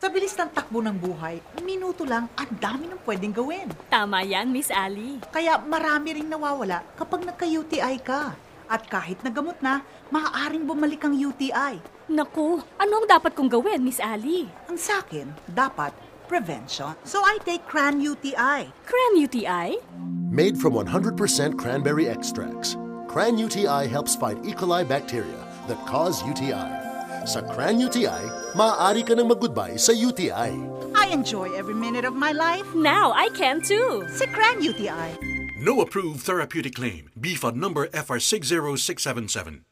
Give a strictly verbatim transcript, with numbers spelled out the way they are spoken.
Sa bilis ng takbo ng buhay, minuto lang, ang dami nang pwedeng gawin. Tama yan, Miss Ali. Kaya marami ring nawawala kapag nagka-U T I ka. At kahit nagamot na, maaaring bumalik ang U T I. Naku, ano ang dapat kong gawin, Miss Ali? Ang sakin, dapat prevention. So I take Cran U T I. Cran U T I? Made from one hundred percent cranberry extracts, Cran U T I helps fight E. coli bacteria that cause U T I. Sa Cran U T I, maaari ka nang mag-goodbye sa U T I. I enjoy every minute of my life. Now I can too. Sa Cran U T I. No approved therapeutic claim. B F U D number F R six zero six seven seven.